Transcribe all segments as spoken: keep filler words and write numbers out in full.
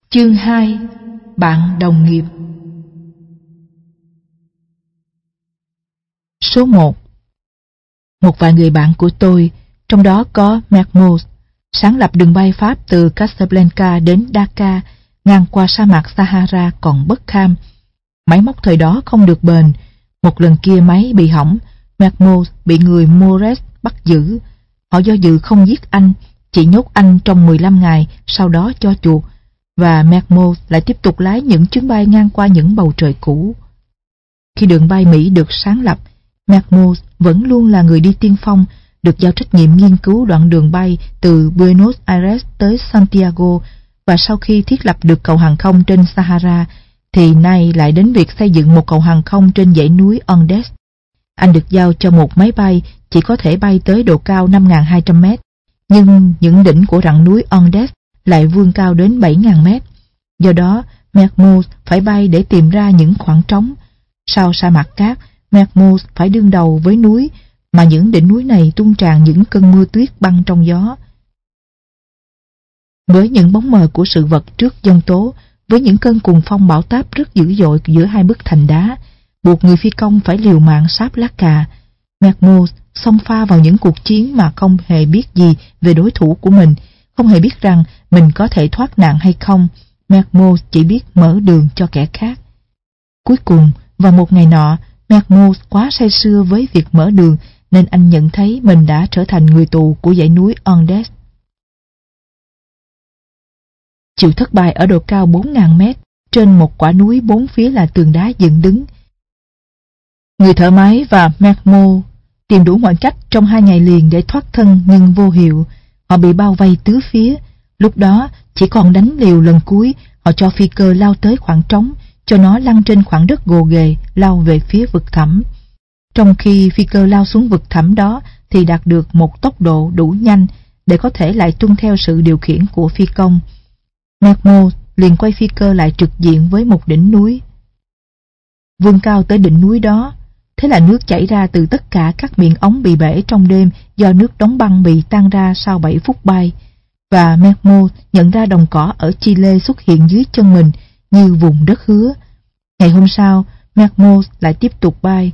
Chương hai. Bạn đồng nghiệp. Số một. Một vài người bạn của tôi, trong đó có Mermoz, sáng lập đường bay Pháp từ Casablanca đến Dakar, ngang qua sa mạc Sahara còn bất kham. Máy móc thời đó không được bền. Một lần kia máy bị hỏng, Mermoz bị người Mores bắt giữ. Họ do dự không giết anh, chỉ nhốt anh trong mười lăm ngày, sau đó cho chuộc. Và Mermoz lại tiếp tục lái những chuyến bay ngang qua những bầu trời cũ. Khi đường bay Mỹ được sáng lập, Mermoz vẫn luôn là người đi tiên phong, được giao trách nhiệm nghiên cứu đoạn đường bay từ Buenos Aires tới Santiago, và sau khi thiết lập được cầu hàng không trên Sahara, thì nay lại đến việc xây dựng một cầu hàng không trên dãy núi Andes. Anh được giao cho một máy bay chỉ có thể bay tới độ cao năm nghìn hai trăm mét, nhưng những đỉnh của rặng núi Andes lại vươn cao đến bảy nghìn mét. Do đó, Mermoz phải bay để tìm ra những khoảng trống. Sau sa mạc cát, Mermoz phải đương đầu với núi, mà những đỉnh núi này tuôn tràn những cơn mưa tuyết băng trong gió. Với những bóng mờ của sự vật trước giông tố, với những cơn cuồng phong bão táp rất dữ dội giữa hai bức thành đá, buộc người phi công phải liều mạng sáp lá cà, Mermoz xông pha vào những cuộc chiến mà không hề biết gì về đối thủ của mình, không hề biết rằng mình có thể thoát nạn hay không. Mermoz chỉ biết mở đường cho kẻ khác. Cuối cùng, vào một ngày nọ, Mermoz quá say sưa với việc mở đường nên anh nhận thấy mình đã trở thành người tù của dãy núi Andes. Chịu thất bại ở độ cao bốn nghìn mét, trên một quả núi bốn phía là tường đá dựng đứng. Người thợ máy và Mermoz tìm đủ mọi cách trong hai ngày liền để thoát thân, nhưng vô hiệu. Họ bị bao vây tứ phía. Lúc đó, chỉ còn đánh liều lần cuối, họ cho phi cơ lao tới khoảng trống, cho nó lăn trên khoảng đất gồ ghề, lao về phía vực thẳm. Trong khi phi cơ lao xuống vực thẳm đó thì đạt được một tốc độ đủ nhanh để có thể lại tuân theo sự điều khiển của phi công. Mermoz liền quay phi cơ lại trực diện với một đỉnh núi. Vươn cao tới đỉnh núi đó, thế là nước chảy ra từ tất cả các miệng ống bị bể trong đêm do nước đóng băng bị tan ra sau bảy phút bay. Và Mermoz nhận ra đồng cỏ ở Chile xuất hiện dưới chân mình như vùng đất hứa. Ngày hôm sau, Mermoz lại tiếp tục bay.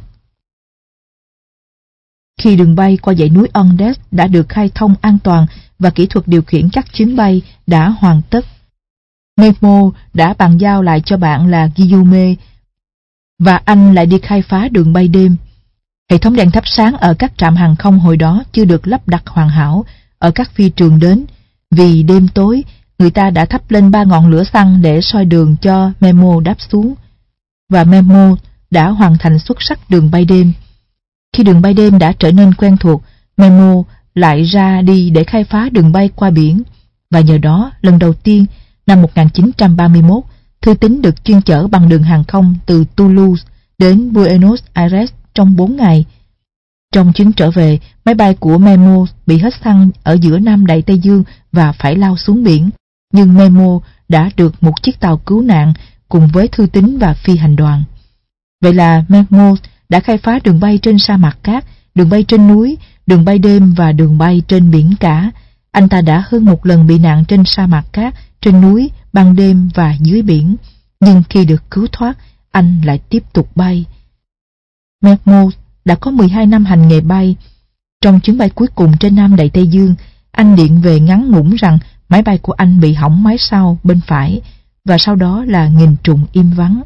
Khi đường bay qua dãy núi Andes đã được khai thông an toàn và kỹ thuật điều khiển các chuyến bay đã hoàn tất, Mermoz đã bàn giao lại cho bạn là Guillaume, và anh lại đi khai phá đường bay đêm. Hệ thống đèn thắp sáng ở các trạm hàng không hồi đó chưa được lắp đặt hoàn hảo ở các phi trường đến. Vì đêm tối, người ta đã thắp lên ba ngọn lửa xăng để soi đường cho Mermoz đáp xuống. Và Mermoz đã hoàn thành xuất sắc đường bay đêm. Khi đường bay đêm đã trở nên quen thuộc, Mermoz lại ra đi để khai phá đường bay qua biển. Và nhờ đó, lần đầu tiên, năm một nghìn chín trăm ba mươi mốt, thư tín được chuyên chở bằng đường hàng không từ Toulouse đến Buenos Aires trong bốn ngày. Trong chuyến trở về, máy bay của Mermoz bị hết xăng ở giữa Nam Đại Tây Dương và phải lao xuống biển. Nhưng Mermoz đã được một chiếc tàu cứu nạn cùng với thư tín và phi hành đoàn. Vậy là Mermoz đã khai phá đường bay trên sa mạc cát, đường bay trên núi, đường bay đêm và đường bay trên biển cả. Anh ta đã hơn một lần bị nạn trên sa mạc cát, trên núi, ban đêm và dưới biển. Nhưng khi được cứu thoát, anh lại tiếp tục bay. Mermoz đã có mười hai năm hành nghề bay. Trong chuyến bay cuối cùng trên Nam Đại Tây Dương, anh điện về ngắn ngủn rằng máy bay của anh bị hỏng máy sau bên phải, và sau đó là nghìn trùng im vắng.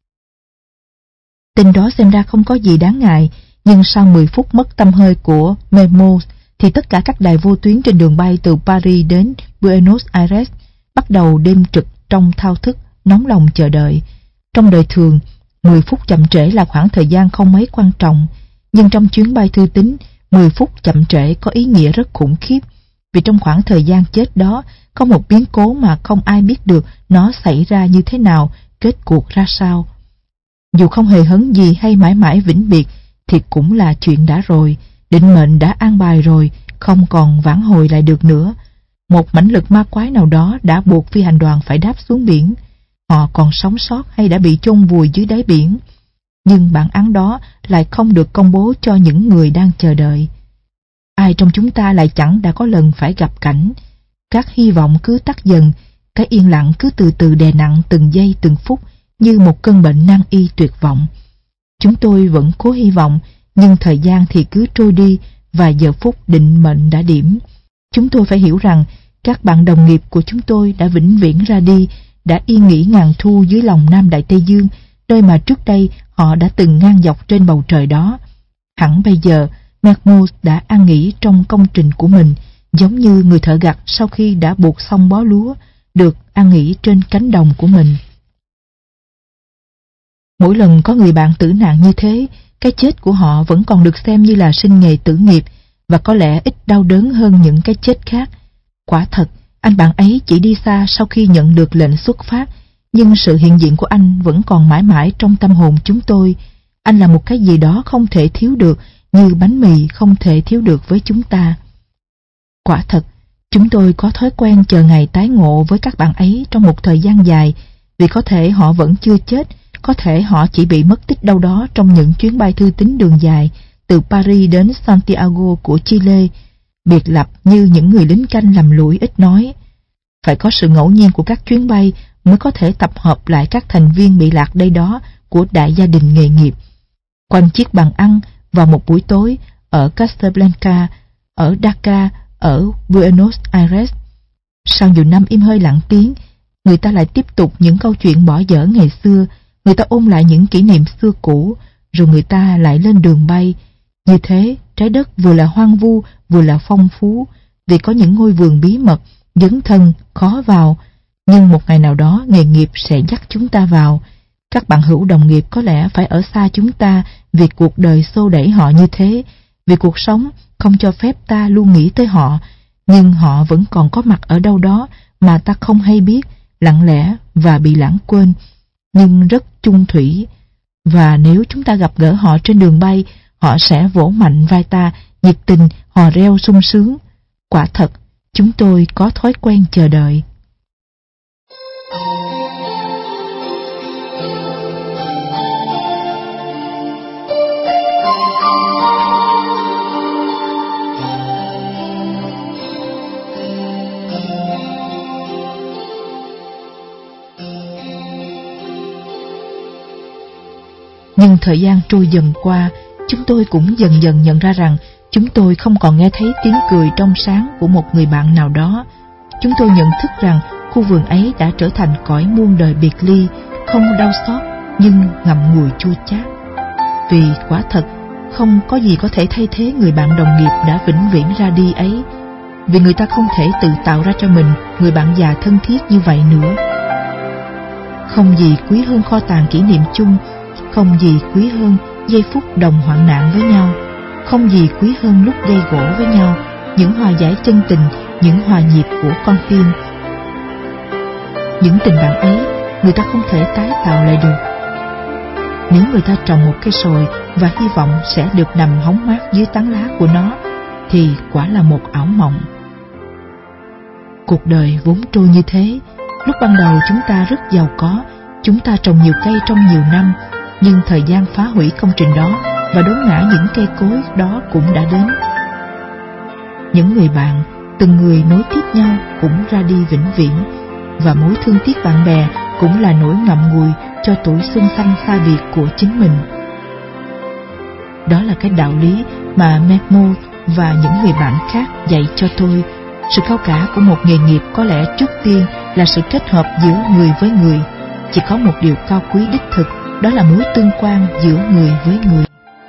Tin đó xem ra không có gì đáng ngại, nhưng sau mười phút mất tăm hơi của Mermoz thì tất cả các đài vô tuyến trên đường bay từ Paris đến Buenos Aires bắt đầu đêm trực trong thao thức, nóng lòng chờ đợi. Trong đời thường, mười phút chậm trễ là khoảng thời gian không mấy quan trọng, nhưng trong chuyến bay thư tín, mười phút chậm trễ có ý nghĩa rất khủng khiếp, vì trong khoảng thời gian chết đó, có một biến cố mà không ai biết được nó xảy ra như thế nào, kết cuộc ra sao. Dù không hề hấn gì hay mãi mãi vĩnh biệt, thì cũng là chuyện đã rồi, định mệnh đã an bài rồi, không còn vãn hồi lại được nữa. Một mãnh lực ma quái nào đó đã buộc phi hành đoàn phải đáp xuống biển. Họ còn sống sót hay đã bị chôn vùi dưới đáy biển. Nhưng bản án đó lại không được công bố cho những người đang chờ đợi. Ai trong chúng ta lại chẳng đã có lần phải gặp cảnh. Các hy vọng cứ tắt dần, Cái yên lặng cứ từ từ đè nặng từng giây từng phút như một cơn bệnh nan y tuyệt vọng. Chúng tôi vẫn cố hy vọng, nhưng thời gian thì cứ trôi đi và giờ phút định mệnh đã điểm. Chúng tôi phải hiểu rằng các bạn đồng nghiệp của chúng tôi đã vĩnh viễn ra đi, đã yên nghỉ ngàn thu dưới lòng Nam Đại Tây Dương, nơi mà trước đây họ đã từng ngang dọc trên bầu trời đó. Hẳn bây giờ, Mermoz đã an nghỉ trong công trình của mình, giống như người thợ gặt sau khi đã buộc xong bó lúa, được an nghỉ trên cánh đồng của mình. Mỗi lần có người bạn tử nạn như thế, cái chết của họ vẫn còn được xem như là sinh nghề tử nghiệp, và có lẽ ít đau đớn hơn những cái chết khác. Quả thật, anh bạn ấy chỉ đi xa sau khi nhận được lệnh xuất phát, nhưng sự hiện diện của anh vẫn còn mãi mãi trong tâm hồn chúng tôi. Anh là một cái gì đó không thể thiếu được, như bánh mì không thể thiếu được với chúng ta. Quả thật, chúng tôi có thói quen chờ ngày tái ngộ với các bạn ấy trong một thời gian dài, vì có thể họ vẫn chưa chết, có thể họ chỉ bị mất tích đâu đó trong những chuyến bay thư tín đường dài từ Paris đến Santiago của Chile, biệt lập như những người lính canh lầm lũi ít nói. Phải có sự ngẫu nhiên của các chuyến bay mới có thể tập hợp lại các thành viên bị lạc đây đó của đại gia đình nghề nghiệp. Quanh chiếc bàn ăn vào một buổi tối ở Casablanca, ở Dakar, ở Buenos Aires. Sau nhiều năm im hơi lặng tiếng, người ta lại tiếp tục những câu chuyện bỏ dở ngày xưa, người ta ôn lại những kỷ niệm xưa cũ, rồi người ta lại lên đường bay. Như thế, trái đất vừa là hoang vu, vừa là phong phú, vì có những ngôi vườn bí mật, dấn thân, khó vào. Nhưng một ngày nào đó nghề nghiệp sẽ dắt chúng ta vào. Các bạn hữu đồng nghiệp có lẽ phải ở xa chúng ta vì cuộc đời xô đẩy họ như thế, vì cuộc sống không cho phép ta luôn nghĩ tới họ, nhưng họ vẫn còn có mặt ở đâu đó mà ta không hay biết, lặng lẽ và bị lãng quên, nhưng rất chung thủy. Và nếu chúng ta gặp gỡ họ trên đường bay, họ sẽ vỗ mạnh vai ta, nhiệt tình, hò reo sung sướng. Quả thật, chúng tôi có thói quen chờ đợi. Nhưng thời gian trôi dần qua, chúng tôi cũng dần dần nhận ra rằng chúng tôi không còn nghe thấy tiếng cười trong sáng của một người bạn nào đó. Chúng tôi nhận thức rằng khu vườn ấy đã trở thành cõi muôn đời biệt ly, không đau xót nhưng ngậm ngùi chua chát. Vì quả thật, không có gì có thể thay thế người bạn đồng nghiệp đã vĩnh viễn ra đi ấy, vì người ta không thể tự tạo ra cho mình người bạn già thân thiết như vậy nữa. Không gì quý hơn kho tàng kỷ niệm chung, không gì quý hơn giây phút đồng hoạn nạn với nhau, không gì quý hơn lúc gây gỗ với nhau, những hòa giải chân tình, những hòa nhịp của con tim. Những tình bạn ấy, người ta không thể tái tạo lại được. Nếu người ta trồng một cây sồi và hy vọng sẽ được nằm hóng mát dưới tán lá của nó, thì quả là một ảo mộng. Cuộc đời vốn trôi như thế. Lúc ban đầu chúng ta rất giàu có, chúng ta trồng nhiều cây trong nhiều năm, nhưng thời gian phá hủy công trình đó và đốn ngã những cây cối đó cũng đã đến. Những người bạn, từng người nối tiếp nhau cũng ra đi vĩnh viễn, và mối thương tiếc bạn bè cũng là nỗi ngậm ngùi cho tuổi xuân xanh xa biệt của chính mình. Đó là cái đạo lý mà Mermoz và những người bạn khác dạy cho tôi. Sự cao cả của một nghề nghiệp có lẽ trước tiên là sự kết hợp giữa người với người. Chỉ có một điều cao quý đích thực, đó là mối tương quan giữa người với người.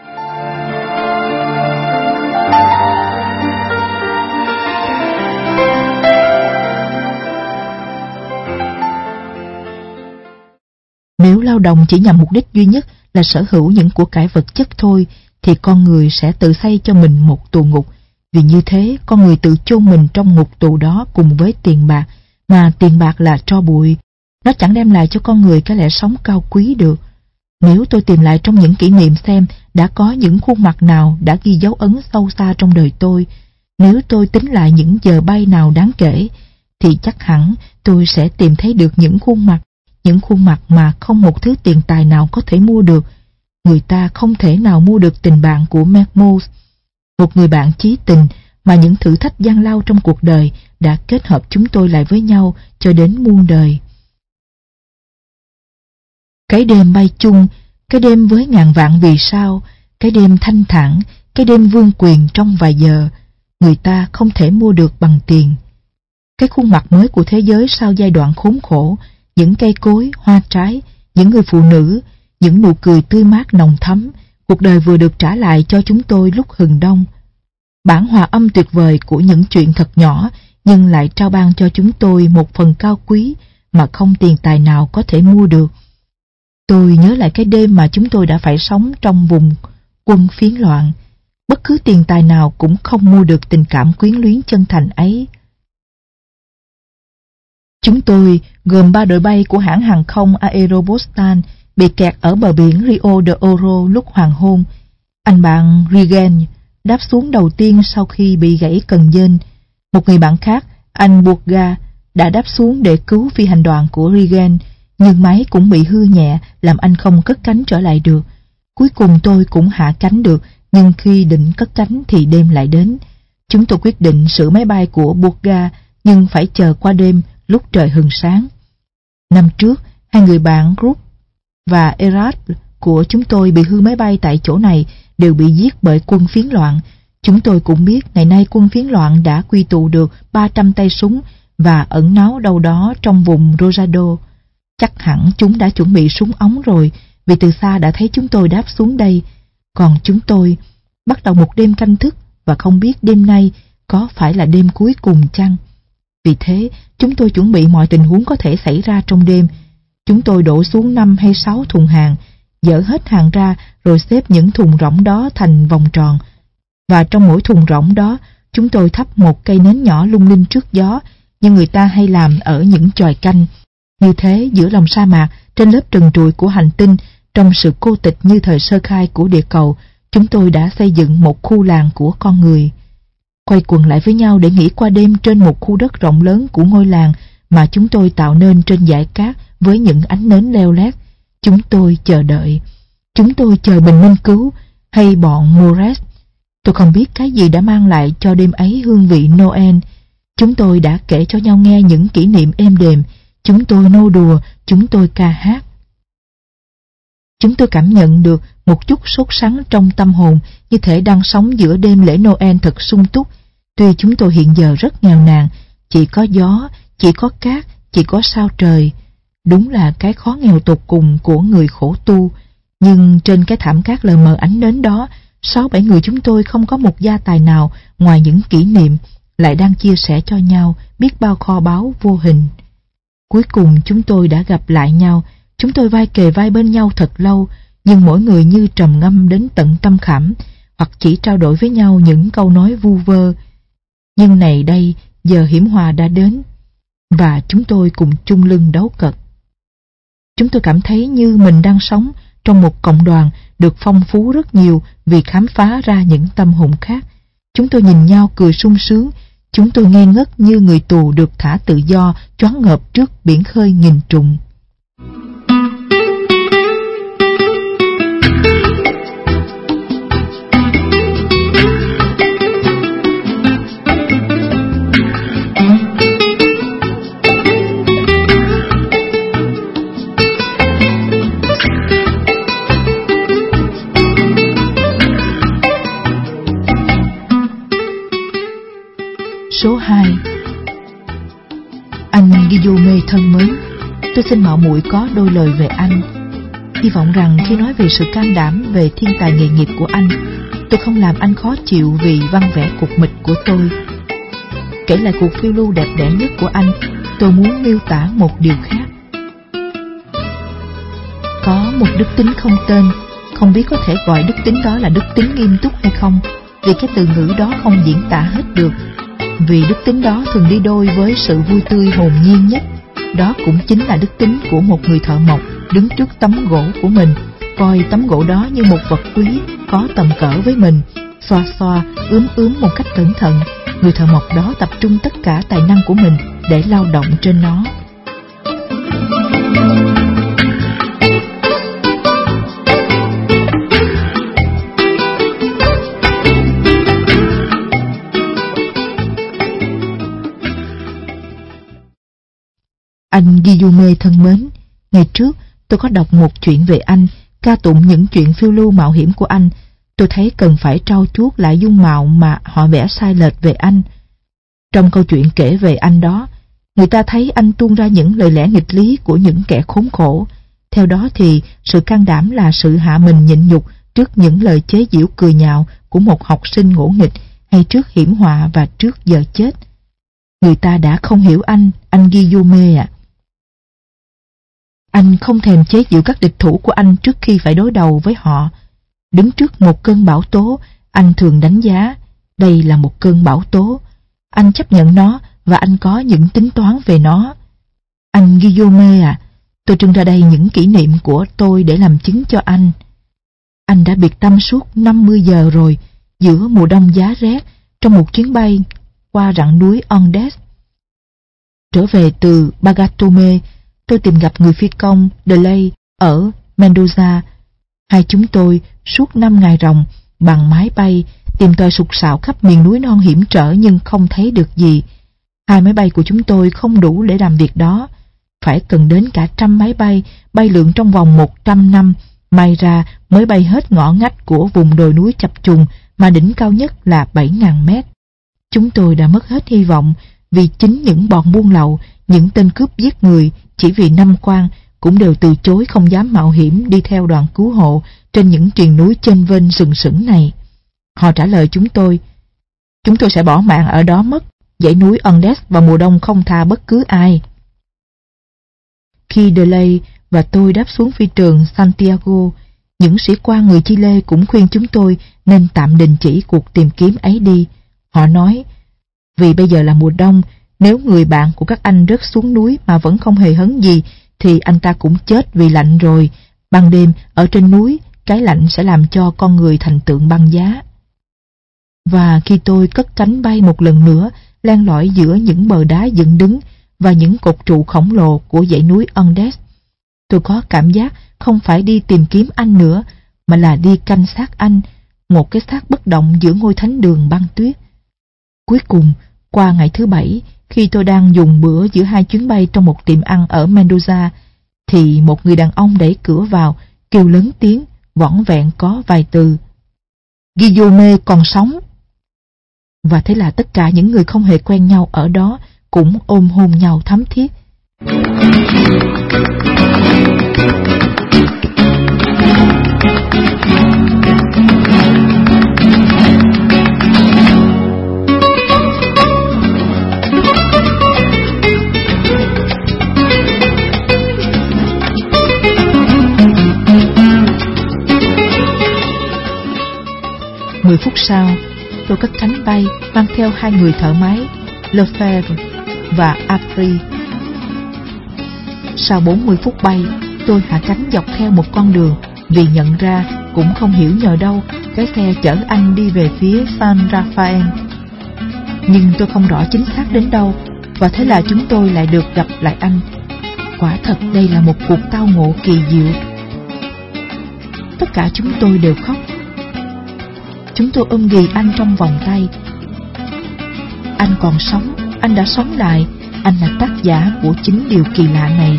Nếu lao động chỉ nhằm mục đích duy nhất là sở hữu những của cải vật chất thôi, thì con người sẽ tự xây cho mình một tù ngục. Vì như thế, con người tự chôn mình trong ngục tù đó cùng với tiền bạc, mà tiền bạc là tro bụi. Nó chẳng đem lại cho con người cái lẽ sống cao quý được. Nếu tôi tìm lại trong những kỷ niệm xem đã có những khuôn mặt nào đã ghi dấu ấn sâu xa trong đời tôi, nếu tôi tính lại những giờ bay nào đáng kể, thì chắc hẳn tôi sẽ tìm thấy được những khuôn mặt, những khuôn mặt mà không một thứ tiền tài nào có thể mua được. Người ta không thể nào mua được tình bạn của Mermoz. Một người bạn chí tình, mà những thử thách gian lao trong cuộc đời đã kết hợp chúng tôi lại với nhau cho đến muôn đời. Cái đêm bay chung, cái đêm với ngàn vạn vì sao, cái đêm thanh thản, cái đêm vương quyền trong vài giờ, người ta không thể mua được bằng tiền. Cái khuôn mặt mới của thế giới sau giai đoạn khốn khổ, những cây cối, hoa trái, những người phụ nữ, những nụ cười tươi mát nồng thắm, cuộc đời vừa được trả lại cho chúng tôi lúc hừng đông. Bản hòa âm tuyệt vời của những chuyện thật nhỏ nhưng lại trao ban cho chúng tôi một phần cao quý mà không tiền tài nào có thể mua được. Tôi nhớ lại cái đêm mà chúng tôi đã phải sống trong vùng quân phiến loạn. Bất cứ tiền tài nào cũng không mua được tình cảm quyến luyến chân thành ấy. Chúng tôi, gồm ba đội bay của hãng hàng không Aeropostal, bị kẹt ở bờ biển Rio de Oro lúc hoàng hôn. Anh bạn Regan đáp xuống đầu tiên sau khi bị gãy cần dên. Một người bạn khác, anh Burga, đã đáp xuống để cứu phi hành đoàn của Regan, nhưng máy cũng bị hư nhẹ làm anh không cất cánh trở lại được. Cuối cùng tôi cũng hạ cánh được, nhưng khi định cất cánh thì đêm lại đến. Chúng tôi quyết định sửa máy bay của Burga, nhưng phải chờ qua đêm lúc trời hừng sáng. Năm trước, hai người bạn Group và Erat của chúng tôi bị hư máy bay tại chỗ này đều bị giết bởi quân phiến loạn. Chúng tôi cũng biết ngày nay quân phiến loạn đã quy tụ được ba trăm tay súng và ẩn náu đâu đó trong vùng Rosado. Chắc hẳn chúng đã chuẩn bị súng ống rồi, vì từ xa đã thấy chúng tôi đáp xuống đây. Còn chúng tôi bắt đầu một đêm canh thức và không biết đêm nay có phải là đêm cuối cùng chăng. Vì thế, chúng tôi chuẩn bị mọi tình huống có thể xảy ra trong đêm. Chúng tôi đổ xuống năm hay sáu thùng hàng, dỡ hết hàng ra rồi xếp những thùng rỗng đó thành vòng tròn. Và trong mỗi thùng rỗng đó, chúng tôi thắp một cây nến nhỏ lung linh trước gió, như người ta hay làm ở những chòi canh. Như thế, giữa lòng sa mạc, trên lớp trần trụi của hành tinh, trong sự cô tịch như thời sơ khai của địa cầu, chúng tôi đã xây dựng một khu làng của con người. Quay quần lại với nhau để nghỉ qua đêm trên một khu đất rộng lớn của ngôi làng mà chúng tôi tạo nên trên dải cát với những ánh nến leo lét. Chúng tôi chờ đợi. Chúng tôi chờ bình minh cứu, hay bọn Mores. Tôi không biết cái gì đã mang lại cho đêm ấy hương vị Noel. Chúng tôi đã kể cho nhau nghe những kỷ niệm êm đềm. Chúng tôi nô đùa, chúng tôi ca hát. Chúng tôi cảm nhận được một chút sốt sắng trong tâm hồn, như thể đang sống giữa đêm lễ Noel thật sung túc. Tuy chúng tôi hiện giờ rất nghèo nàn, chỉ có gió, chỉ có cát, chỉ có sao trời. Đúng là cái khó nghèo tột cùng của người khổ tu. Nhưng trên cái thảm cát lờ mờ ánh nến đó, sáu bảy người chúng tôi không có một gia tài nào ngoài những kỷ niệm, lại đang chia sẻ cho nhau biết bao kho báu vô hình. Cuối cùng chúng tôi đã gặp lại nhau. Chúng tôi vai kề vai bên nhau thật lâu, nhưng mỗi người như trầm ngâm đến tận tâm khảm, hoặc chỉ trao đổi với nhau những câu nói vu vơ. Nhưng này đây, giờ hiểm họa đã đến, và chúng tôi cùng chung lưng đấu cật. Chúng tôi cảm thấy như mình đang sống trong một cộng đoàn được phong phú rất nhiều vì khám phá ra những tâm hồn khác. Chúng tôi nhìn nhau cười sung sướng. Chúng tôi ngây ngất như người tù được thả tự do, choáng ngợp trước biển khơi nghìn trùng. Số hai. Anh Guillaume thân mến, tôi xin mạo muội có đôi lời về anh. Hy vọng rằng khi nói về sự can đảm, về thiên tài nghề nghiệp của anh, tôi không làm anh khó chịu vì văn vẻ cục mịch của tôi. Kể lại cuộc phiêu lưu đẹp đẽ nhất của anh, tôi muốn miêu tả một điều khác. Có một đức tính không tên, không biết có thể gọi đức tính đó là đức tính nghiêm túc hay không, vì cái từ ngữ đó không diễn tả hết được. Vì đức tính đó thường đi đôi với sự vui tươi hồn nhiên nhất. Đó cũng chính là đức tính của một người thợ mộc đứng trước tấm gỗ của mình, coi tấm gỗ đó như một vật quý có tầm cỡ với mình, xoa xoa, ướm ướm một cách cẩn thận. Người thợ mộc đó tập trung tất cả tài năng của mình để lao động trên nó. Anh Guillaume thân mến, ngày trước tôi có đọc một chuyện về anh, ca tụng những chuyện phiêu lưu mạo hiểm của anh. Tôi thấy cần phải trau chuốt lại dung mạo mà họ vẽ sai lệch về anh. Trong câu chuyện kể về anh đó, người ta thấy anh tuôn ra những lời lẽ nghịch lý của những kẻ khốn khổ. Theo đó thì sự can đảm là sự hạ mình nhịn nhục trước những lời chế giễu cười nhạo của một học sinh ngỗ nghịch, hay trước hiểm họa và trước giờ chết. Người ta đã không hiểu anh, anh Guillaume ạ. À. Anh không thèm chế giễu các địch thủ của anh trước khi phải đối đầu với họ. Đứng trước một cơn bão tố, anh thường đánh giá đây là một cơn bão tố. Anh chấp nhận nó và anh có những tính toán về nó. Anh Guillaume à, tôi trưng ra đây những kỷ niệm của tôi để làm chứng cho anh. Anh đã biệt tâm suốt năm mươi giờ rồi, giữa mùa đông giá rét, trong một chuyến bay qua rặng núi Andes. Trở về từ Bagatome, tôi tìm gặp người phi công Delay ở Mendoza. Hai chúng tôi suốt năm ngày ròng bằng máy bay tìm tòi sục sạo khắp miền núi non hiểm trở nhưng không thấy được gì. Hai máy bay của chúng tôi không đủ để làm việc đó. Phải cần đến cả trăm máy bay bay lượn trong vòng một trăm năm, may ra mới bay hết ngõ ngách của vùng đồi núi chập trùng mà đỉnh cao nhất là bảy nghìn mét. Chúng tôi đã mất hết hy vọng vì chính những bọn buôn lậu, những tên cướp giết người chỉ vì năm quan cũng đều từ chối không dám mạo hiểm đi theo đoàn cứu hộ trên những triền núi chênh vênh sừng sững này. Họ trả lời chúng tôi, chúng tôi sẽ bỏ mạng ở đó mất, dãy núi Andes vào mùa đông không tha bất cứ ai. Khi Delay và tôi đáp xuống phi trường Santiago, những sĩ quan người Chile cũng khuyên chúng tôi nên tạm đình chỉ cuộc tìm kiếm ấy đi. Họ nói, vì bây giờ là mùa đông, nếu người bạn của các anh rớt xuống núi mà vẫn không hề hấn gì, thì anh ta cũng chết vì lạnh rồi. Ban đêm, ở trên núi, cái lạnh sẽ làm cho con người thành tượng băng giá. Và khi tôi cất cánh bay một lần nữa, len lỏi giữa những bờ đá dựng đứng và những cột trụ khổng lồ của dãy núi Andes, tôi có cảm giác không phải đi tìm kiếm anh nữa, mà là đi canh xác anh, một cái xác bất động giữa ngôi thánh đường băng tuyết. Cuối cùng, qua ngày thứ bảy, khi tôi đang dùng bữa giữa hai chuyến bay trong một tiệm ăn ở Mendoza, thì một người đàn ông đẩy cửa vào, kêu lớn tiếng, vỏn vẹn có vài từ: Guillaume còn sống. Và thế là tất cả những người không hề quen nhau ở đó cũng ôm hôn nhau thắm thiết. Mười phút sau, tôi cất cánh bay mang theo hai người thợ máy, Lefebvre và Apri. Sau bốn mươi phút bay, tôi hạ cánh dọc theo một con đường vì nhận ra cũng không hiểu nhờ đâu cái xe chở anh đi về phía San Rafael. Nhưng tôi không rõ chính xác đến đâu, và thế là chúng tôi lại được gặp lại anh. Quả thật đây là một cuộc tao ngộ kỳ diệu. Tất cả chúng tôi đều khóc. Chúng tôi ôm ghì anh trong vòng tay. Anh còn sống, anh đã sống lại, anh là tác giả của chính điều kỳ lạ này.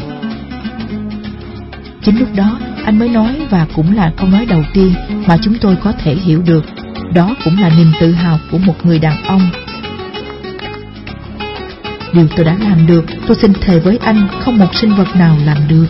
Chính lúc đó anh mới nói, và cũng là câu nói đầu tiên mà chúng tôi có thể hiểu được. Đó cũng là niềm tự hào của một người đàn ông. Điều tôi đã làm được, tôi xin thề với anh, không một sinh vật nào làm được.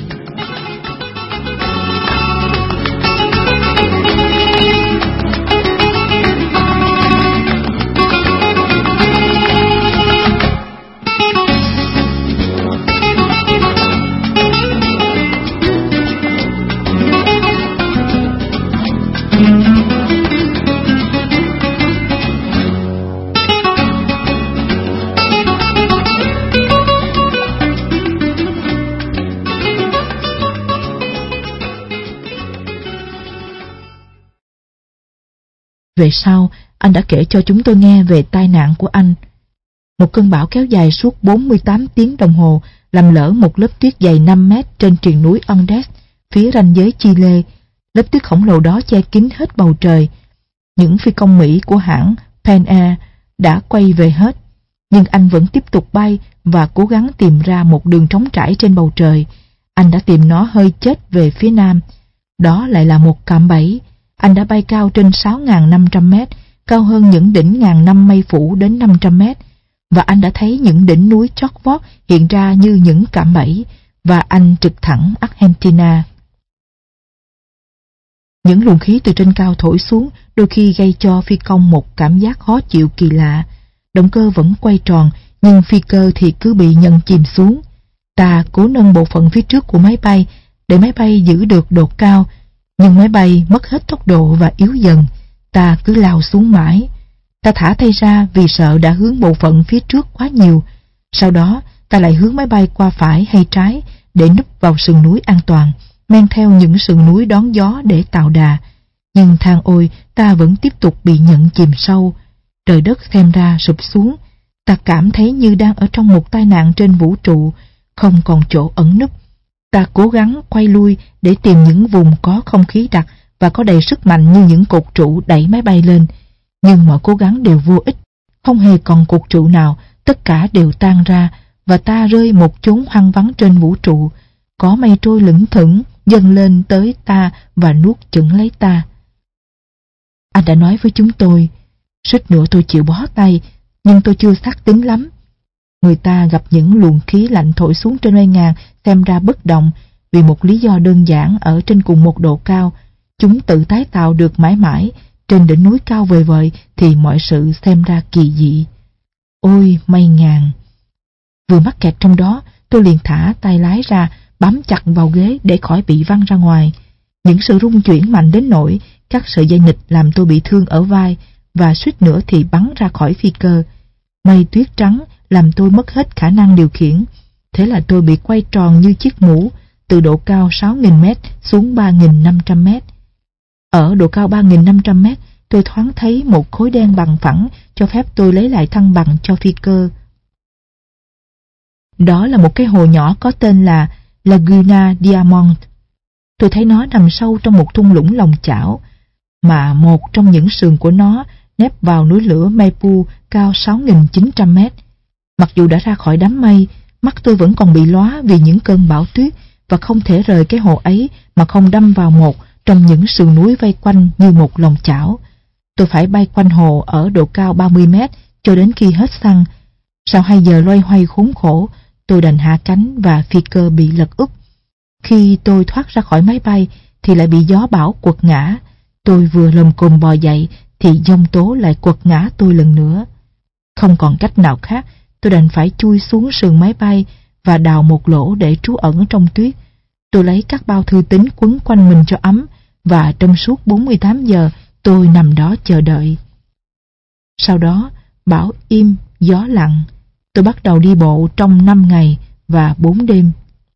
Về sau, anh đã kể cho chúng tôi nghe về tai nạn của anh. Một cơn bão kéo dài suốt bốn mươi tám tiếng đồng hồ làm lỡ một lớp tuyết dày năm mét trên triền núi Andes, phía ranh giới Chile. Lớp tuyết khổng lồ đó che kín hết bầu trời. Những phi công Mỹ của hãng Pan Air đã quay về hết. Nhưng anh vẫn tiếp tục bay và cố gắng tìm ra một đường trống trải trên bầu trời. Anh đã tìm nó hơi chết về phía nam. Đó lại là một cạm bẫy. Anh đã bay cao trên sáu nghìn năm trăm mét, cao hơn những đỉnh ngàn năm mây phủ đến năm trăm mét. Và anh đã thấy những đỉnh núi chót vót hiện ra như những cạm bẫy, và anh trực thẳng Argentina. Những luồng khí từ trên cao thổi xuống đôi khi gây cho phi công một cảm giác khó chịu kỳ lạ. Động cơ vẫn quay tròn, nhưng phi cơ thì cứ bị nhận chìm xuống. Ta cố nâng bộ phận phía trước của máy bay để máy bay giữ được độ cao, nhưng máy bay mất hết tốc độ và yếu dần. Ta cứ lao xuống mãi. Ta thả tay ra vì sợ đã hướng bộ phận phía trước quá nhiều. Sau đó ta lại hướng máy bay qua phải hay trái để núp vào sườn núi an toàn, men theo những sườn núi đón gió để tạo đà. Nhưng than ôi, ta vẫn tiếp tục bị nhận chìm sâu. Trời đất xem ra sụp xuống. Ta cảm thấy như đang ở trong một tai nạn trên vũ trụ, không còn chỗ ẩn núp. Ta cố gắng quay lui để tìm những vùng có không khí đặc và có đầy sức mạnh như những cột trụ đẩy máy bay lên. Nhưng mọi cố gắng đều vô ích. Không hề còn cột trụ nào, tất cả đều tan ra, và ta rơi một chốn hoang vắng trên vũ trụ. Có mây trôi lững thững dâng lên tới ta và nuốt chửng lấy ta. Anh đã nói với chúng tôi, suýt nữa tôi chịu bó tay, nhưng tôi chưa xác tín lắm. Người ta gặp những luồng khí lạnh thổi xuống trên mây ngàn xem ra bất động vì một lý do đơn giản. Ở trên cùng một độ cao, chúng tự tái tạo được mãi mãi. Trên đỉnh núi cao vời vợi thì mọi sự xem ra kỳ dị. Ôi mây ngàn! Vừa mắc kẹt trong đó, tôi liền thả tay lái ra, bám chặt vào ghế để khỏi bị văng ra ngoài. Những sự rung chuyển mạnh đến nỗi các sợi dây nịch làm tôi bị thương ở vai, và suýt nữa thì bắn ra khỏi phi cơ. Mây tuyết trắng làm tôi mất hết khả năng điều khiển. Thế là tôi bị quay tròn như chiếc mũ từ độ cao sáu nghìn mét xuống ba nghìn năm trăm mét. Ở độ cao ba nghìn năm trăm mét, tôi thoáng thấy một khối đen bằng phẳng cho phép tôi lấy lại thăng bằng cho phi cơ. Đó là một cái hồ nhỏ có tên là Laguna Diamond. Tôi thấy nó nằm sâu trong một thung lũng lòng chảo, mà một trong những sườn của nó nép vào núi lửa Maipu cao sáu nghìn chín trăm mét. Mặc dù đã ra khỏi đám mây, mắt tôi vẫn còn bị lóa vì những cơn bão tuyết và không thể rời cái hồ ấy mà không đâm vào một trong những sườn núi vây quanh như một lòng chảo. Tôi phải bay quanh hồ ở độ cao ba mươi mét cho đến khi hết xăng. Sau hai giờ loay hoay khốn khổ, tôi đành hạ cánh và phi cơ bị lật úp. Khi tôi thoát ra khỏi máy bay thì lại bị gió bão quật ngã. Tôi vừa lồm cồm bò dậy thì giông tố lại quật ngã tôi lần nữa. Không còn cách nào khác, tôi đành phải chui xuống sườn máy bay và đào một lỗ để trú ẩn trong tuyết. Tôi lấy các bao thư tín quấn quanh mình cho ấm, và trong suốt bốn mươi tám giờ tôi nằm đó chờ đợi. Sau đó, bão im, gió lặng. Tôi bắt đầu đi bộ trong năm ngày và bốn đêm.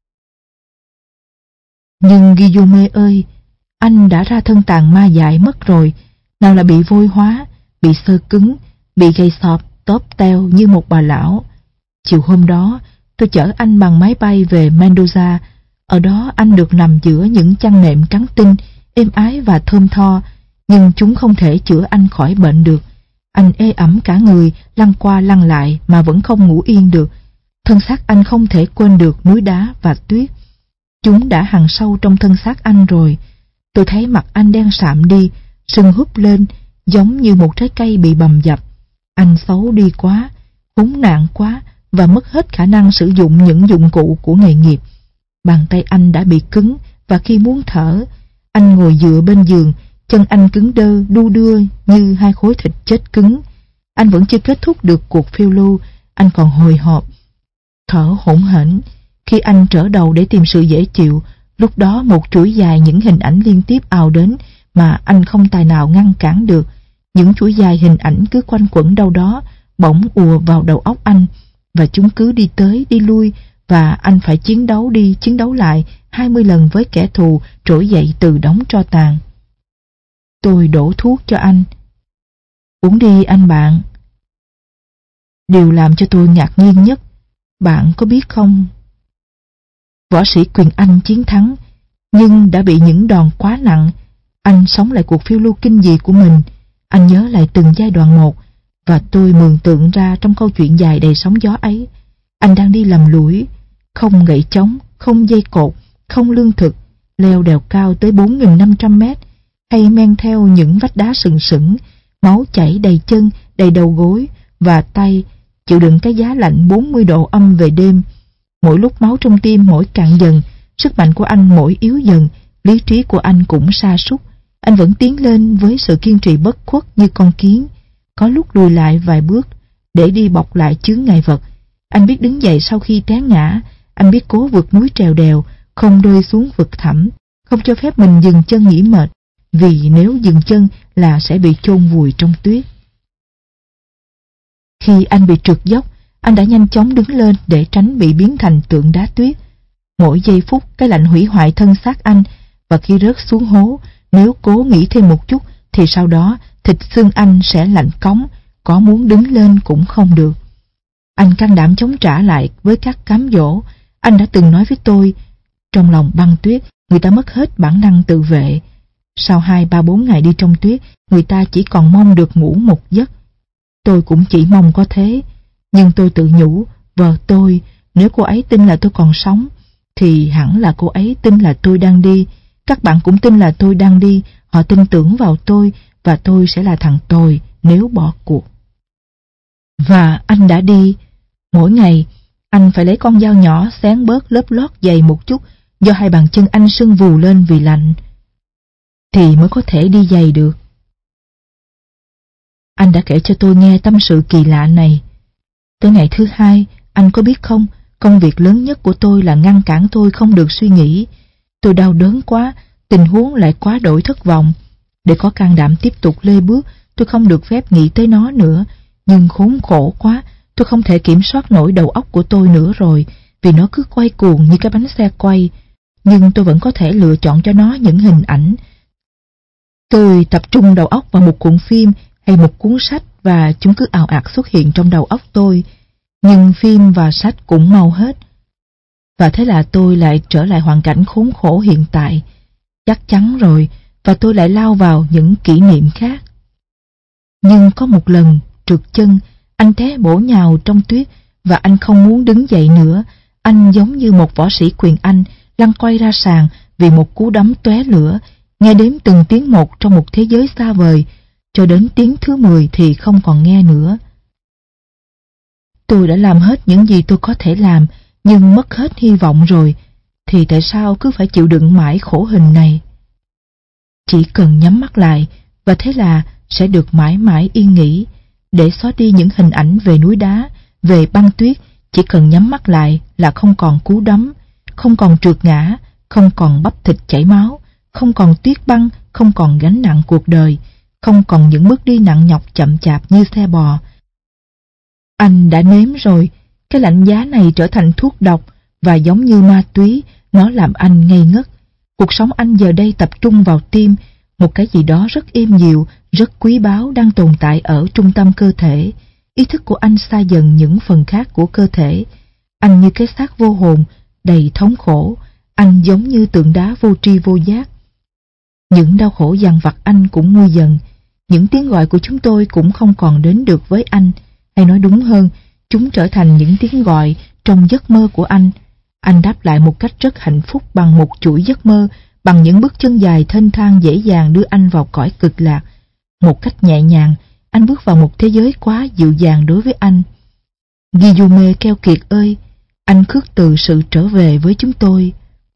Nhưng Guillaume ơi, anh đã ra thân tàn ma dại mất rồi. Nào là bị vôi hóa, bị xơ cứng, bị gầy sọp, tóp teo như một bà lão. Chiều hôm đó, tôi chở anh bằng máy bay về Mendoza. Ở đó anh được nằm giữa những chăn nệm trắng tinh, êm ái và thơm tho, nhưng chúng không thể chữa anh khỏi bệnh được. Anh ê ẩm cả người, lăn qua lăn lại mà vẫn không ngủ yên được. Thân xác anh không thể quên được núi đá và tuyết. Chúng đã hằn sâu trong thân xác anh rồi. Tôi thấy mặt anh đen sạm đi, sưng húp lên, giống như một trái cây bị bầm dập. Anh xấu đi quá, khốn nạn quá và mất hết khả năng sử dụng những dụng cụ của nghề nghiệp. Bàn tay anh đã bị cứng, và khi muốn thở, anh ngồi dựa bên giường, chân anh cứng đơ, đu đưa như hai khối thịt chết cứng. Anh vẫn chưa kết thúc được cuộc phiêu lưu, anh còn hồi hộp, thở hổn hển. Khi anh trở đầu để tìm sự dễ chịu, lúc đó một chuỗi dài những hình ảnh liên tiếp ào đến mà anh không tài nào ngăn cản được. Những chuỗi dài hình ảnh cứ quanh quẩn đâu đó, bỗng ùa vào đầu óc anh, và chúng cứ đi tới đi lui, và anh phải chiến đấu đi chiến đấu lại hai mươi lần với kẻ thù trỗi dậy từ đống tro tàn. Tôi đổ thuốc cho anh. Uống đi anh bạn. Điều làm cho tôi ngạc nhiên nhất, bạn có biết không? Võ sĩ Quyền Anh chiến thắng, nhưng đã bị những đòn quá nặng. Anh sống lại cuộc phiêu lưu kinh dị của mình. Anh nhớ lại từng giai đoạn một, Và tôi mường tượng ra trong câu chuyện dài đầy sóng gió ấy, anh đang đi lầm lũi, không gậy chống, không dây cột, không lương thực, leo đèo cao tới bốn nghìn năm trăm mét, hay men theo những vách đá sừng sững, máu chảy đầy chân, đầy đầu gối và tay, chịu đựng cái giá lạnh bốn mươi độ âm về đêm. Mỗi lúc máu trong tim mỗi cạn dần, sức mạnh của anh mỗi yếu dần, lý trí của anh cũng sa sút. Anh vẫn tiến lên với sự kiên trì bất khuất như con kiến, có lúc lùi lại vài bước để đi bọc lại chướng ngại vật. Anh biết đứng dậy sau khi té ngã, anh biết cố vượt núi trèo đèo, không rơi xuống vực thẳm, không cho phép mình dừng chân nghỉ mệt, vì nếu dừng chân là sẽ bị chôn vùi trong tuyết. Khi anh bị trượt dốc, anh đã nhanh chóng đứng lên để tránh bị biến thành tượng đá tuyết. Mỗi giây phút cái lạnh hủy hoại thân xác anh, và khi rớt xuống hố, nếu cố nghĩ thêm một chút thì sau đó thịt xương anh sẽ lạnh cóng, có muốn đứng lên cũng không được. Anh can đảm chống trả lại với các cám dỗ. Anh đã từng nói với tôi, trong lòng băng tuyết, người ta mất hết bản năng tự vệ. Sau hai ba bốn ngày đi trong tuyết, người ta chỉ còn mong được ngủ một giấc. Tôi cũng chỉ mong có thế, nhưng tôi tự nhủ, vợ tôi, nếu cô ấy tin là tôi còn sống, thì hẳn là cô ấy tin là tôi đang đi. Các bạn cũng tin là tôi đang đi, họ tin tưởng vào tôi, và tôi sẽ là thằng tồi nếu bỏ cuộc. Và anh đã đi. Mỗi ngày, anh phải lấy con dao nhỏ xén bớt lớp lót dày một chút, do hai bàn chân anh sưng vù lên vì lạnh, thì mới có thể đi giày được. Anh đã kể cho tôi nghe tâm sự kỳ lạ này. Tới ngày thứ hai, anh có biết không, công việc lớn nhất của tôi là ngăn cản tôi không được suy nghĩ. Tôi đau đớn quá, tình huống lại quá đổi thất vọng. Để có can đảm tiếp tục lê bước, tôi không được phép nghĩ tới nó nữa. Nhưng khốn khổ quá, tôi không thể kiểm soát nổi đầu óc của tôi nữa rồi, vì nó cứ quay cuồng như cái bánh xe quay. Nhưng tôi vẫn có thể lựa chọn cho nó những hình ảnh. Tôi tập trung đầu óc vào một cuộn phim hay một cuốn sách, và chúng cứ ào ạt xuất hiện trong đầu óc tôi. Nhưng phim và sách cũng mau hết. Và thế là tôi lại trở lại hoàn cảnh khốn khổ hiện tại. Chắc chắn rồi, và tôi lại lao vào những kỷ niệm khác. Nhưng có một lần, trượt chân, anh té bổ nhào trong tuyết, và anh không muốn đứng dậy nữa. Anh giống như một võ sĩ quyền Anh, lăn quay ra sàn vì một cú đấm tóe lửa, nghe đếm từng tiếng một trong một thế giới xa vời, cho đến tiếng thứ mười thì không còn nghe nữa. Tôi đã làm hết những gì tôi có thể làm, nhưng mất hết hy vọng rồi, thì tại sao cứ phải chịu đựng mãi khổ hình này? Chỉ cần nhắm mắt lại, và thế là sẽ được mãi mãi yên nghỉ, để xóa đi những hình ảnh về núi đá, về băng tuyết. Chỉ cần nhắm mắt lại là không còn cú đấm, không còn trượt ngã, không còn bắp thịt chảy máu, không còn tuyết băng, không còn gánh nặng cuộc đời, không còn những bước đi nặng nhọc chậm chạp như xe bò. Anh đã nếm rồi, cái lạnh giá này trở thành thuốc độc, và giống như ma túy, nó làm anh ngây ngất. Cuộc sống anh giờ đây tập trung vào tim, một cái gì đó rất êm dịu, rất quý báu đang tồn tại ở trung tâm cơ thể. Ý thức của anh xa dần những phần khác của cơ thể. Anh như cái xác vô hồn, đầy thống khổ. Anh giống như tượng đá vô tri vô giác. Những đau khổ dằn vặt anh cũng nguôi dần. Những tiếng gọi của chúng tôi cũng không còn đến được với anh. Hay nói đúng hơn, chúng trở thành những tiếng gọi trong giấc mơ của anh. Anh đáp lại một cách rất hạnh phúc bằng một chuỗi giấc mơ, bằng những bước chân dài thênh thang dễ dàng đưa anh vào cõi cực lạc. Một cách nhẹ nhàng, anh bước vào một thế giới quá dịu dàng đối với anh. Guillaume keo kiệt ơi, anh khước từ sự trở về với chúng tôi.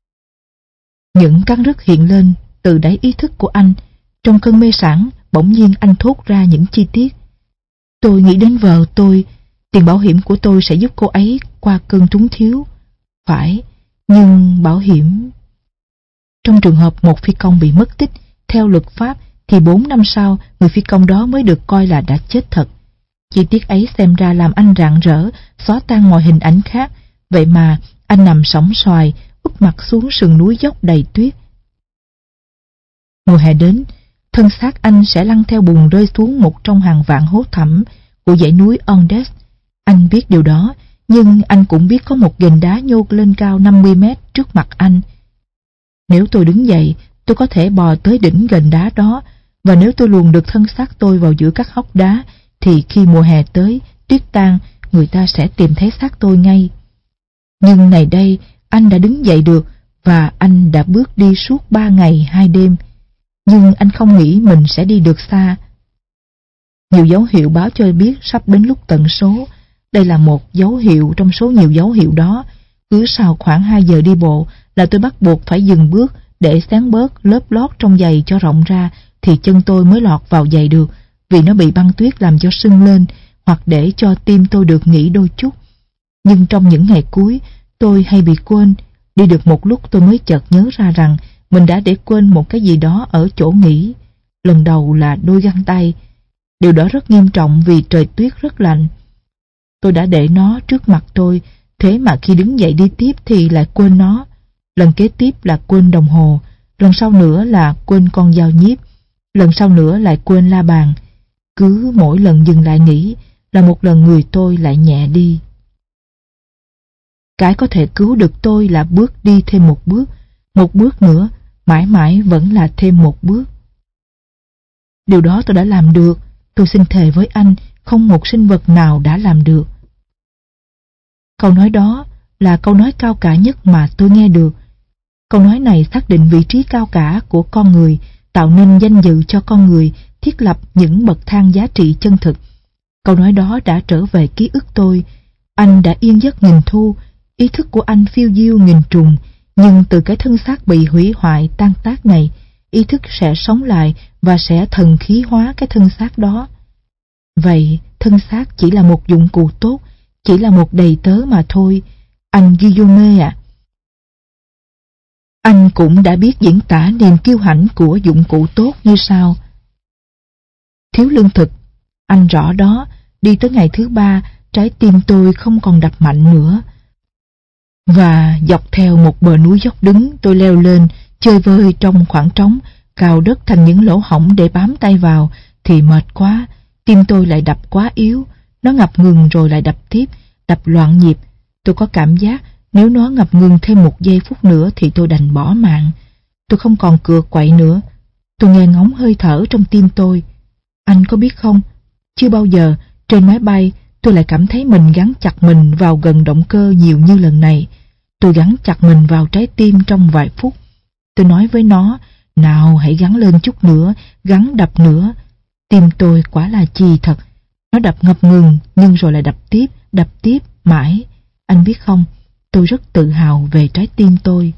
Những cắn rứt hiện lên từ đáy ý thức của anh. Trong cơn mê sảng, bỗng nhiên anh thốt ra những chi tiết. Tôi nghĩ đến vợ tôi, tiền bảo hiểm của tôi sẽ giúp cô ấy qua cơn túng thiếu. Phải, nhưng bảo hiểm... Trong trường hợp một phi công bị mất tích, theo luật pháp thì bốn năm sau người phi công đó mới được coi là đã chết thật. Chi tiết ấy xem ra làm anh rạng rỡ, xóa tan mọi hình ảnh khác. Vậy mà anh nằm sóng xoài, úp mặt xuống sườn núi dốc đầy tuyết. Mùa hè đến, thân xác anh sẽ lăn theo bùn rơi xuống một trong hàng vạn hố thẳm của dãy núi Andes. Anh biết điều đó, nhưng anh cũng biết có một ghềnh đá nhô lên cao năm mươi mét trước mặt anh. Nếu tôi đứng dậy, tôi có thể bò tới đỉnh ghềnh đá đó, và nếu tôi luồn được thân xác tôi vào giữa các hốc đá, thì khi mùa hè tới, tuyết tan, người ta sẽ tìm thấy xác tôi ngay. Nhưng này đây, anh đã đứng dậy được và anh đã bước đi suốt ba ngày hai đêm. Nhưng anh không nghĩ mình sẽ đi được xa. Nhiều dấu hiệu báo cho biết sắp đến lúc tận số. Đây là một dấu hiệu trong số nhiều dấu hiệu đó. Cứ sau khoảng hai giờ đi bộ là tôi bắt buộc phải dừng bước để xén bớt lớp lót trong giày cho rộng ra, thì chân tôi mới lọt vào giày được, vì nó bị băng tuyết làm cho sưng lên, hoặc để cho tim tôi được nghỉ đôi chút. Nhưng trong những ngày cuối, tôi hay bị quên. Đi được một lúc tôi mới chợt nhớ ra rằng mình đã để quên một cái gì đó ở chỗ nghỉ. Lần đầu là đôi găng tay. Điều đó rất nghiêm trọng vì trời tuyết rất lạnh. Tôi đã để nó trước mặt tôi, thế mà khi đứng dậy đi tiếp thì lại quên nó. Lần kế tiếp là quên đồng hồ, lần sau nữa là quên con dao nhíp, lần sau nữa lại quên la bàn. Cứ mỗi lần dừng lại nghỉ là một lần người tôi lại nhẹ đi. Cái có thể cứu được tôi là bước đi thêm một bước, một bước nữa, mãi mãi vẫn là thêm một bước. Điều đó tôi đã làm được, tôi xin thề với anh, không một sinh vật nào đã làm được. Câu nói đó là câu nói cao cả nhất mà tôi nghe được. Câu nói này xác định vị trí cao cả của con người, tạo nên danh dự cho con người, thiết lập những bậc thang giá trị chân thực. Câu nói đó đã trở về ký ức tôi. Anh đã yên giấc nghìn thu, ý thức của anh phiêu diêu nghìn trùng, nhưng từ cái thân xác bị hủy hoại tan tác này, ý thức sẽ sống lại và sẽ thần khí hóa cái thân xác đó. Vậy thân xác chỉ là một dụng cụ tốt, chỉ là một đầy tớ mà thôi. Anh Guillaume ạ. À, anh cũng đã biết diễn tả niềm kiêu hãnh của dụng cụ tốt như sau. Thiếu lương thực, anh rõ đó, đi tới ngày thứ ba, trái tim tôi không còn đập mạnh nữa. Và dọc theo một bờ núi dốc đứng, tôi leo lên, chơi vơi trong khoảng trống, cào đất thành những lỗ hổng để bám tay vào, thì mệt quá, tim tôi lại đập quá yếu, nó ngập ngừng rồi lại đập tiếp, đập loạn nhịp. Tôi có cảm giác nếu nó ngập ngừng thêm một giây phút nữa thì tôi đành bỏ mạng. Tôi không còn cựa quậy nữa. Tôi nghe ngóng hơi thở trong tim tôi. Anh có biết không, chưa bao giờ trên máy bay tôi lại cảm thấy mình gắn chặt mình vào gần động cơ nhiều như lần này. Tôi gắn chặt mình vào trái tim trong vài phút. Tôi nói với nó, nào hãy gắn lên chút nữa, gắn đập nữa. Tim tôi quả là chì thật. Nó đập ngập ngừng nhưng rồi lại đập tiếp, đập tiếp, mãi. Anh biết không, tôi rất tự hào về trái tim tôi.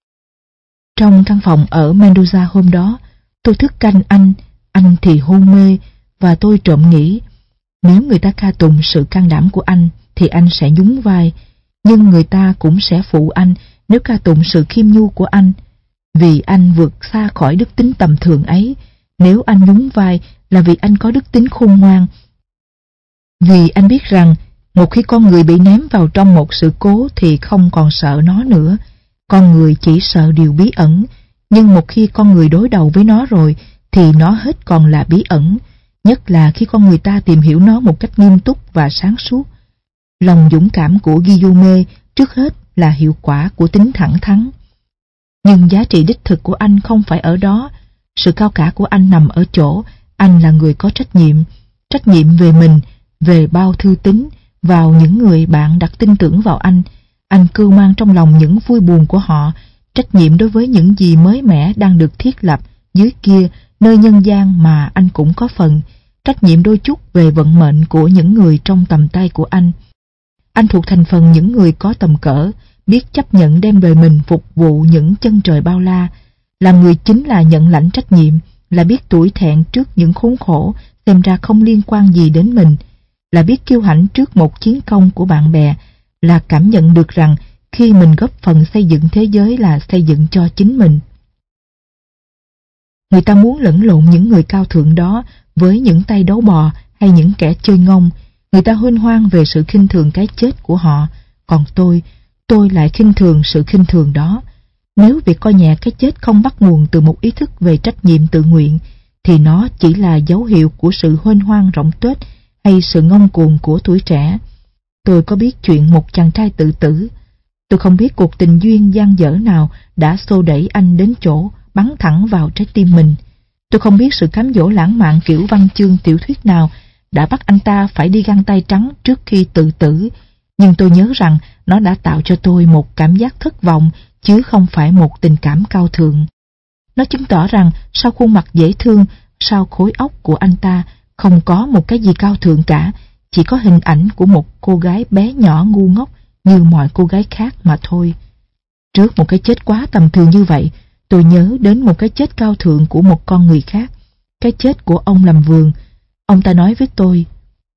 Trong căn phòng ở Mendoza hôm đó, tôi thức canh anh, anh thì hôn mê, và tôi trộm nghĩ, nếu người ta ca tụng sự can đảm của anh, thì anh sẽ nhún vai, nhưng người ta cũng sẽ phụ anh nếu ca tụng sự khiêm nhu của anh, vì anh vượt xa khỏi đức tính tầm thường ấy. Nếu anh nhún vai là vì anh có đức tính khôn ngoan, vì anh biết rằng một khi con người bị ném vào trong một sự cố thì không còn sợ nó nữa. Con người chỉ sợ điều bí ẩn, nhưng một khi con người đối đầu với nó rồi thì nó hết còn là bí ẩn, nhất là khi con người ta tìm hiểu nó một cách nghiêm túc và sáng suốt. Lòng dũng cảm của Guillaume trước hết là hiệu quả của tính thẳng thắn. Nhưng giá trị đích thực của anh không phải ở đó. Sự cao cả của anh nằm ở chỗ anh là người có trách nhiệm, trách nhiệm về mình, về bao thư tín, vào những người bạn đặt tin tưởng vào anh. Anh cưu mang trong lòng những vui buồn của họ, trách nhiệm đối với những gì mới mẻ đang được thiết lập dưới kia, nơi nhân gian mà anh cũng có phần, trách nhiệm đôi chút về vận mệnh của những người trong tầm tay của anh. Anh thuộc thành phần những người có tầm cỡ, biết chấp nhận đem đời mình phục vụ những chân trời bao la. Làm người chính là nhận lãnh trách nhiệm, là biết tủi thẹn trước những khốn khổ xem ra không liên quan gì đến mình, là biết kiêu hãnh trước một chiến công của bạn bè, là cảm nhận được rằng khi mình góp phần xây dựng thế giới là xây dựng cho chính mình. Người ta muốn lẫn lộn những người cao thượng đó với những tay đấu bò hay những kẻ chơi ngông. Người ta huênh hoang về sự khinh thường cái chết của họ, còn tôi, tôi lại khinh thường sự khinh thường đó. Nếu việc coi nhẹ cái chết không bắt nguồn từ một ý thức về trách nhiệm tự nguyện, thì nó chỉ là dấu hiệu của sự huênh hoang rộng tuếch hay sự ngông cuồng của tuổi trẻ. Tôi có biết chuyện một chàng trai tự tử. Tôi không biết cuộc tình duyên dang dở nào đã xô đẩy anh đến chỗ bắn thẳng vào trái tim mình. Tôi không biết sự cám dỗ lãng mạn kiểu văn chương tiểu thuyết nào đã bắt anh ta phải đi găng tay trắng trước khi tự tử, nhưng tôi nhớ rằng nó đã tạo cho tôi một cảm giác thất vọng chứ không phải một tình cảm cao thượng. Nó chứng tỏ rằng sau khuôn mặt dễ thương, sau khối óc của anh ta không có một cái gì cao thượng cả, chỉ có hình ảnh của một cô gái bé nhỏ ngu ngốc như mọi cô gái khác mà thôi. Trước một cái chết quá tầm thường như vậy, tôi nhớ đến một cái chết cao thượng của một con người khác, cái chết của ông làm vườn. Ông ta nói với tôi: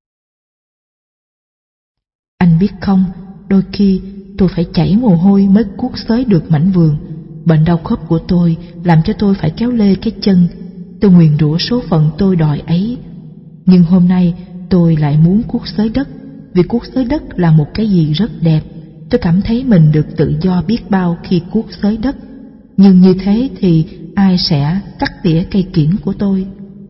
"Anh biết không, đôi khi tôi phải chảy mồ hôi mới cuốc xới được mảnh vườn. Bệnh đau khớp của tôi làm cho tôi phải kéo lê cái chân. Tôi nguyền rủa số phận tôi đòi ấy. Nhưng hôm nay tôi lại muốn cuốc xới đất, vì cuốc xới đất là một cái gì rất đẹp. Tôi cảm thấy mình được tự do biết bao khi cuốc xới đất. Nhưng như thế thì ai sẽ cắt tỉa cây kiểng của tôi?"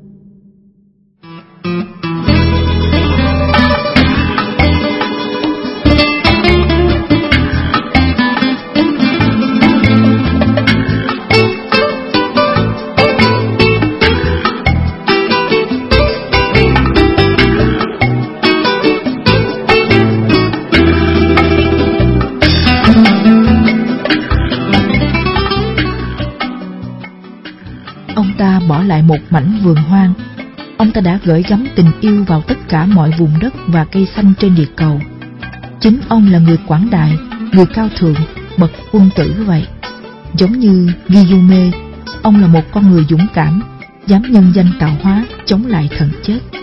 Ông ta bỏ lại một mảnh vườn hoang. Ông ta đã gửi gắm tình yêu vào tất cả mọi vùng đất và cây xanh trên địa cầu. Chính ông là người quảng đại, người cao thượng, bậc quân tử vậy. Giống như Guillaume, ông là một con người dũng cảm, dám nhân danh tạo hóa chống lại thần chết.